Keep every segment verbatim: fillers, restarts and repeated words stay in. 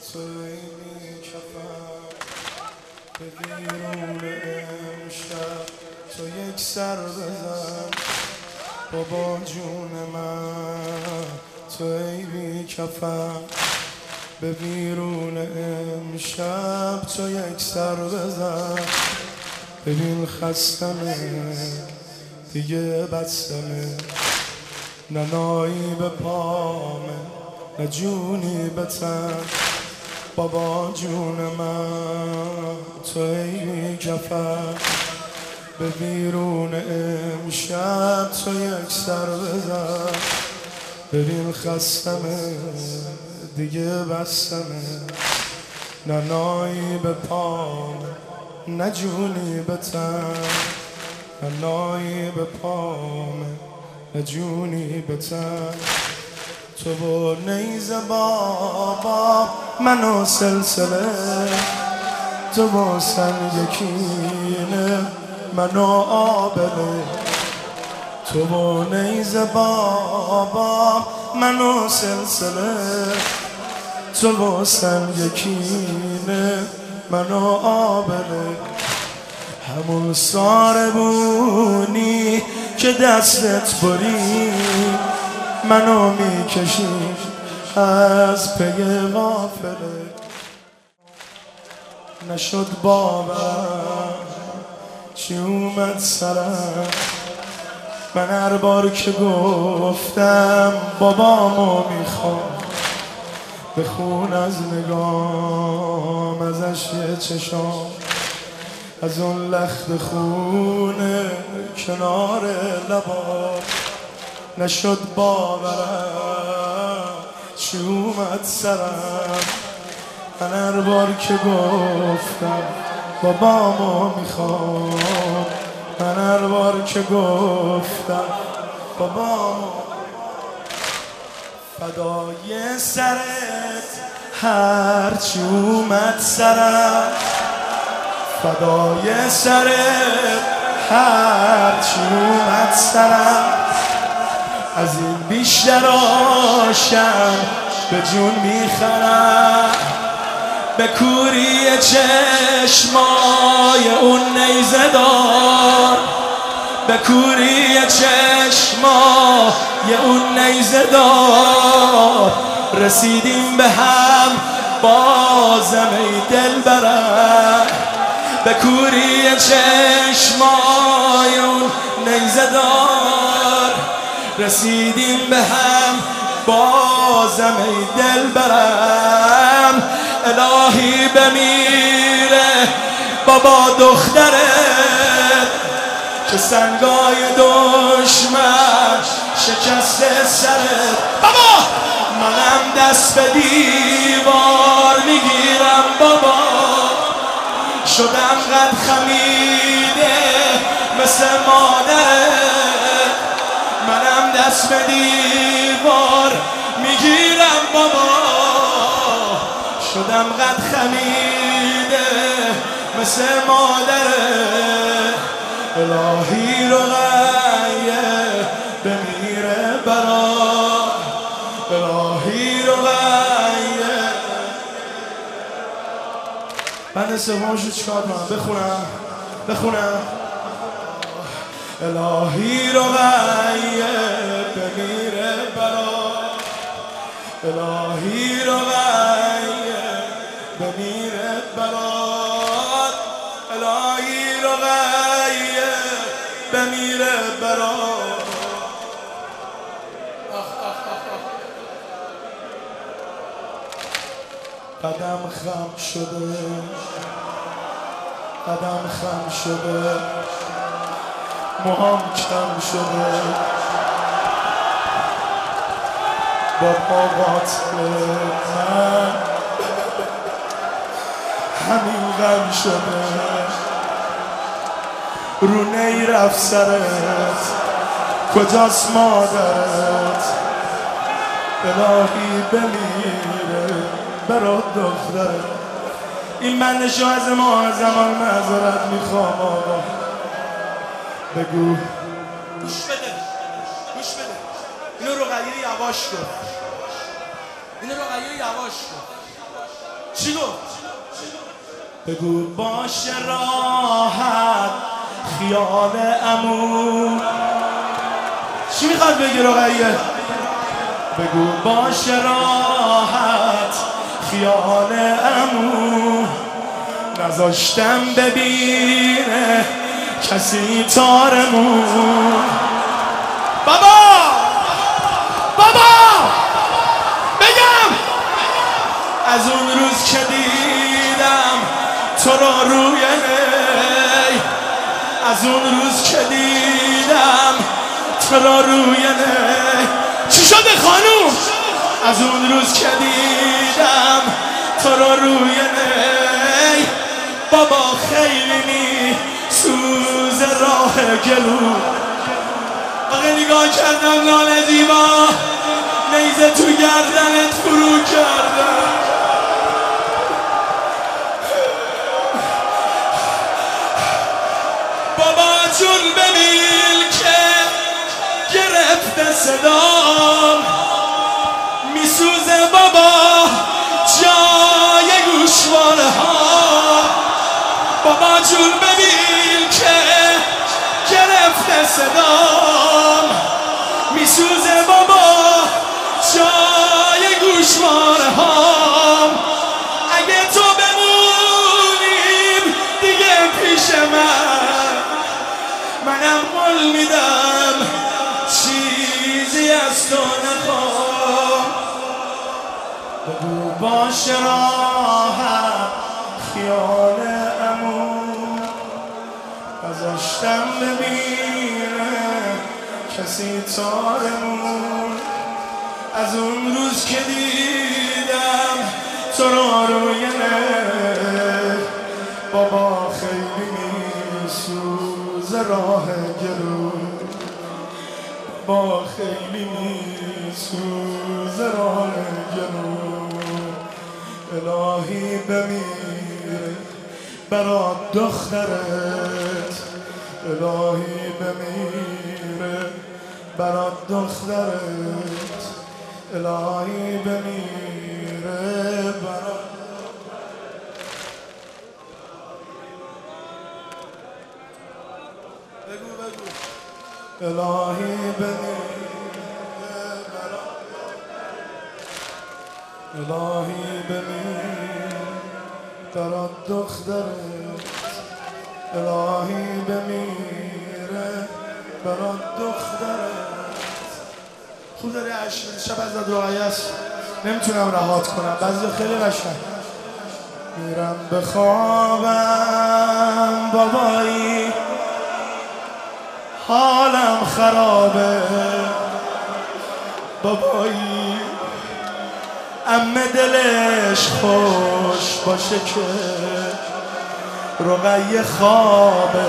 توی بی کفن به بیرون امشب تو یک سر بزن بابا جون من. توی بی کفن به بیرون امشب تو یک سر بزن. ببین خستمه دیگه بستمه، نه نایی به پامه نه جونی به تن. بابا جون من توی بی کفن به بیرون امشب تو یک سر بزن. ببین خستمه دیگه بستمه، نه نایی به پامه نه جونی به تن. نه نایی به پامه نه جونی به تن. تو با نیزه بابا منو سلسله، تو با سنگ کینه منو آبله. تو با نیزه بابا منو سلسله، تو با سنگ کینه منو آبله. همون ساربونی که دستت بری منو میکشی از پی غافله. نشد باور چی اومد سرم، من هر بار که گفتم بابامو میخوام بخون از نگام ازش یه چشام، از اون لخت خونه کنار لبا. نشد باورم چی اومد سرم، من هر بار که گفتم بابامو میخوام، من هر بار که گفتم بابامو. فدای سرت هرچی اومد سرم، فدای سرت هرچی اومد سرم. از این بیشتر آشم به جون میخرم، به کوری چشمای اون نیزه دار، به کوری چشمای اون نیزه دار. رسیدیم به هم بازم ای دل برم، به کوری چشمای اون نیزه دار. رسیدیم به هم بازم ای دل برم. الهی بمیره بابا دخترت که سنگای دشمن شکسته سرت. بابا منم دست به دیوار میگیرم بابا، شدم قد خمیده مثل مادرت. منم دست به دیوار میگیرم بابا، شدم قد خمیده مثل مادرت. الهی رو غیه بمیره برا، الهی رو غیه. بند سومشو چیکار کنم؟ بخونم بخونم الهی رو غیه بمیره برا، الهی رو غیه بمیره برات، الهی رو غیه بمیره برات. قدم خم شده، قدم خم شده، موهام کم شده، با پاقات من همین غم شده. رو نی رفت سرت کجاست مادرت، الهی بمیره برات دخترت. این بندشو از ما از زمان معذرت میخوام آقا. بگو گوش بده گوش بده اینو رقیه یواش کن، اینو رقیه یواش کن. چی گفت؟ بگو باشه راحت خیال عمو. چی میخواد بگی رقیه؟ بگو باشه راحت خیال عمو. نذاشتم ببینه کسی تارمون. بابا بابا بگم از اون روز که دیدم تو را روی نی، از اون روز که دیدم تو را روی نی. چی شده خانوم؟ از اون روز که دیدم تو را روی نی. بابا خیلی می سوز راه گلو. آقا نگاه کردم ناله زیبا نیزه تو گردنت فرو کردم. بابا جون ببین که گرفته صدام میسوزه بابا جای گوشواره ها. بابا جون ببین که گرفته صدام میسوزه بابا جای گوشواره ها. اگه تو بمونیم دیگه پیش من، منم قول میدم چیزی از تو نخوام. بگو باشه راحت خیال عمو. نذاشتم ببینه کسی تارمون. از اون روز که دیدم تو را روی نه. بابا خیلی میسوز راه گلو. با خیلی میسوز راه گلو. الهی بمیره برات دخترت. الهی بمیره برات دخترت. الهی بمیره برات. بگو بگو. الهی بمیره برات. الهی بمیره برات دخترت. الهی بمیره برات دخترت. خوب داری عشق شب از داد رقیه است، نمیتونم رهات کنم. بعضی خیلی قشنگ میرم بخوابم بابایی حالم خرابه. بابایی عمه دلش خوش باشه که رقیه خوابه.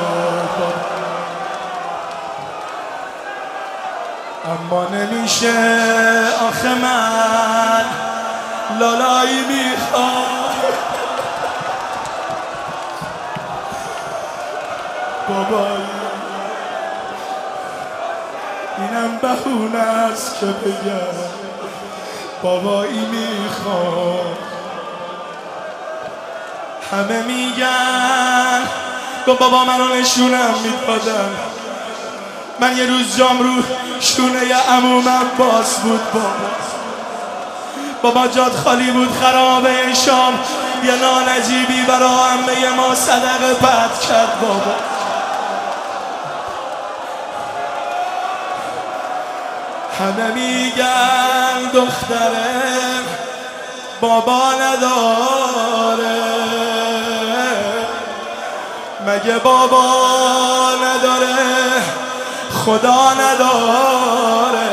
اما نمیشه آخه من لالایی میخوام. بابایی اینم بهونه است که بگم بابایی میخوام. همه میگن با بابا منو نشونم میدادن. من یه روز جام رو شونه ی عمومم باز بود. بابا بابا جاد خالی بود خرابه شام. یه نان عجیبی برا عمه ما صدقه پد کرد. بابا همه میگن دختره بابا نداره. مگه بابا نداره خدا نداره.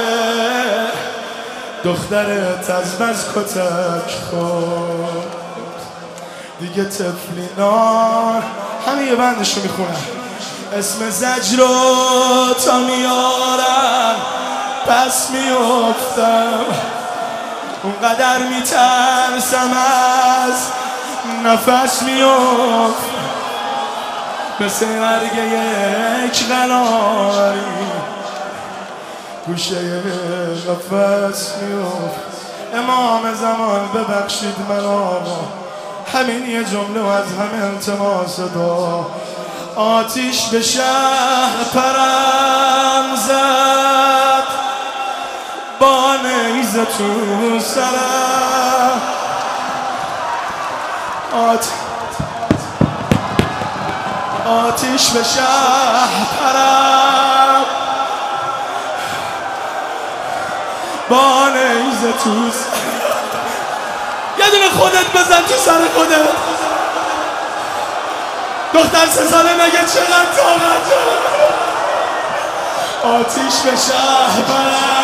دخترت از بس کتک خود دیگه طفلی نار. همه یه بندشو میخونن. اسم زجر رو تا میارن پس میافتم. اونقدر میترسم از نفس میافتم. مثل مرگ یک قناری گوشه نفس میافت. امام زمان ببخشید من آقا، همین یه جمله و از همه التماس دعا. آتیش به شهر پرم زد با نیزه تو سرم، آت... آتیش به شهر پرم با نیزه تو سرم. یه دونه خودت بزن تو سر خودت. دختر سه ساله مگه چقدر طاقت داره؟ آتیش به شهر پرم